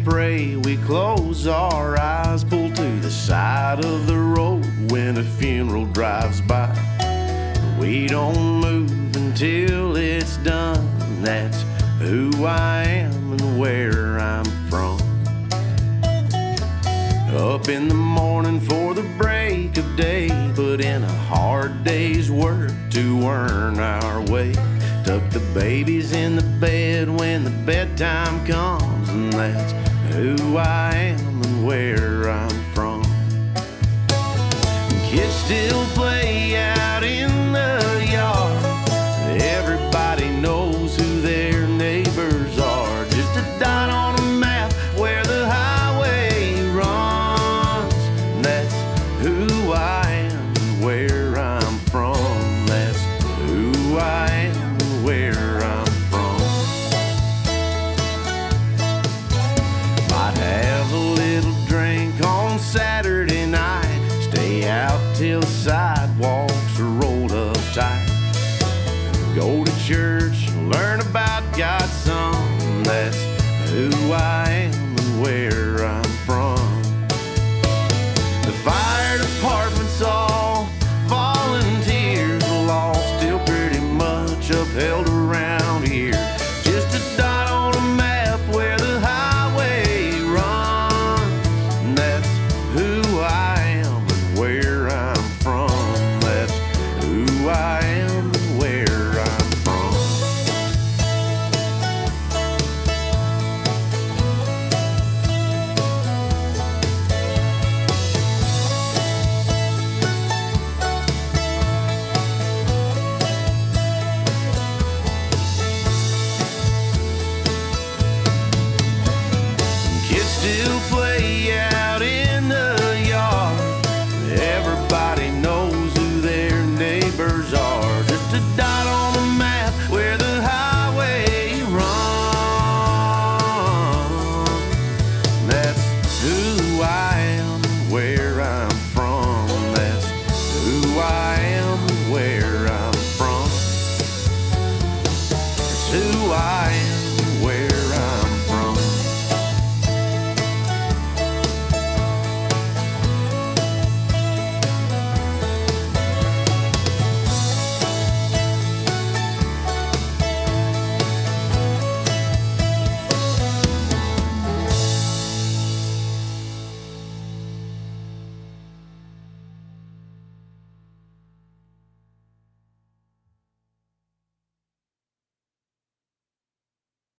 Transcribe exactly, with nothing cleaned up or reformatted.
pray, we close our eyes, pull to the side of the road when a funeral drives by. We don't move until it's done. That's who I am and where I'm from. Up in the morning for the break of day, put in a hard day's work to earn our way. Tuck the babies in the bed when the bedtime comes, and that's who I am and where I'm from. Kids still play out in the yard. Everybody knows who their neighbors are. Just a dot on a map where the highway runs. That's who I am and where I'm from. That's who I am and where I'm from. Might have a little drink on Saturday night. Stay out till the sidewalks are rolled up tight. Go to church and learn about God's Son. That's who I